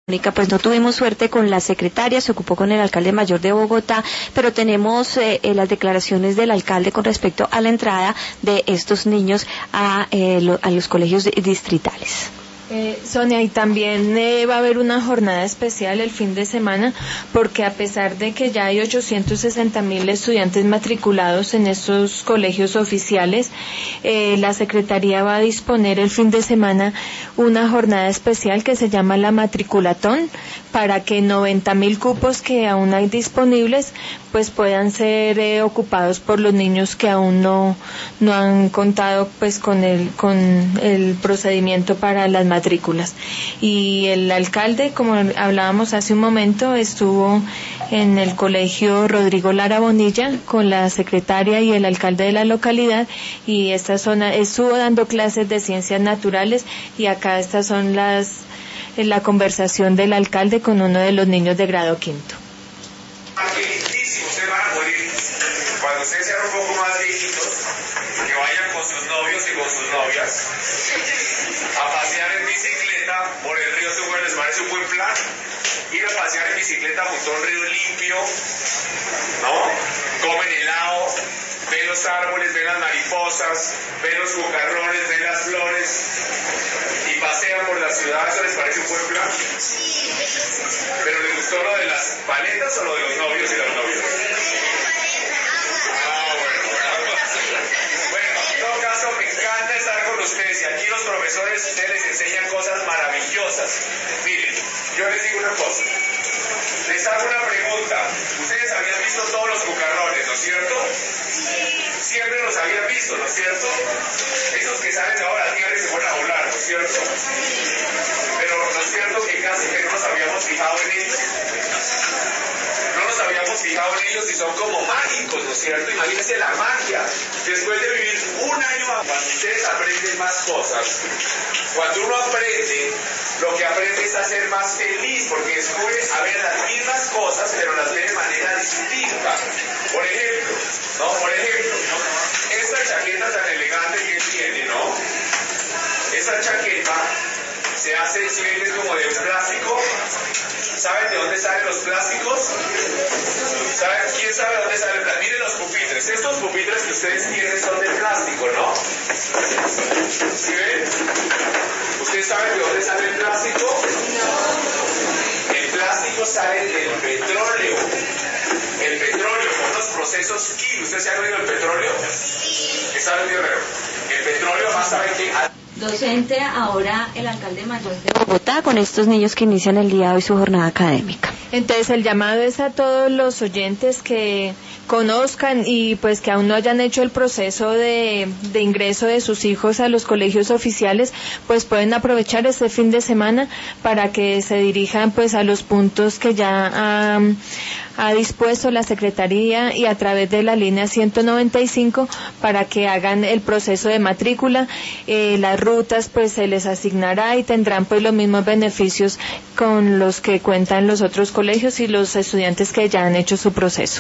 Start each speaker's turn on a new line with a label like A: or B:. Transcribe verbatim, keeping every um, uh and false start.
A: Pues no tuvimos suerte con la secretaria, se ocupó con el alcalde mayor de Bogotá, pero tenemos eh, eh, las declaraciones del alcalde con respecto a la entrada de estos niños a, eh, lo, a los colegios distritales.
B: Eh, Sonia, y también eh, va a haber una jornada especial el fin de semana, porque a pesar de que ya hay ochocientos sesenta mil estudiantes matriculados en estos colegios oficiales, eh, la Secretaría va a disponer el fin de semana una jornada especial que se llama la matriculatón, para que noventa mil cupos que aún hay disponibles pues puedan ser eh, ocupados por los niños que aún no no han contado pues con el con el procedimiento para las matrículas. Y el alcalde, como hablábamos hace un momento, estuvo en el colegio Rodrigo Lara Bonilla con la secretaria y el alcalde de la localidad, y esta zona estuvo dando clases de ciencias naturales, y acá estas son las la conversación del alcalde con uno de los niños de grado quinto.
C: Ustedes van a poder ir, cuando ustedes sean un poco más viejitos, que vayan con sus novios y con sus novias a pasear en bicicleta por el río Sucre. ¿Les parece un buen plan? Ir a pasear en bicicleta junto a un río limpio, ¿no? Comen helado, ven los árboles, ven las mariposas, ven los cucarrones, ven las flores y pasean por la ciudad. ¿Eso les parece un buen plan? ¿Pero les gustó lo de las paletas o lo de los novios y las novias? Ah, bueno, bueno. Bueno, en todo caso me encanta estar con ustedes, y aquí los profesores, ustedes les enseñan cosas maravillosas. Miren, yo les digo una cosa, les hago una pregunta. Ustedes habían visto todos los cucarrones, ¿no es cierto? Siempre los habían visto, ¿no es cierto? Esos que salen ahora a la tierra y se ponen a volar, ¿no es cierto? Pero ¿no es cierto que casi que no nos habíamos fijado en ellos? No nos habíamos fijado en ellos y son como mágicos, ¿no es cierto? Imagínense la magia. Después de vivir un año, cuando ustedes aprenden más cosas, cuando uno aprende, lo que aprende es a ser más feliz, porque descubre a ver las mismas cosas, pero las ve de manera distinta. Por ejemplo, ¿no? Por ejemplo, esta chaqueta tan elegante que él tiene, ¿no? Esta chaqueta se hace, si ven, es como de plástico. ¿Saben de dónde salen los plásticos? ¿Saben? ¿Quién sabe de dónde salen? Miren los pupitres. Estos pupitres que ustedes tienen son de plástico, ¿no? ¿Sí ven? ¿Ustedes saben de dónde sale el plástico? El plástico sale del petróleo. El petróleo, con los procesos químicos. ¿Ustedes se han oído el petróleo? ¿Qué saben de Guerrero? El petróleo, más saben que...
A: Docente ahora el alcalde mayor de Bogotá con estos niños que inician el día de hoy su jornada académica.
B: Entonces el llamado es a todos los oyentes que conozcan y pues que aún no hayan hecho el proceso de, de ingreso de sus hijos a los colegios oficiales, pues pueden aprovechar este fin de semana para que se dirijan pues a los puntos que ya ha, ha dispuesto la Secretaría y a través de la línea ciento noventa y cinco para que hagan el proceso de matrícula. Eh, las rutas pues se les asignará y tendrán pues los mismos beneficios con los que cuentan los otros colegios y los estudiantes que ya han hecho su proceso.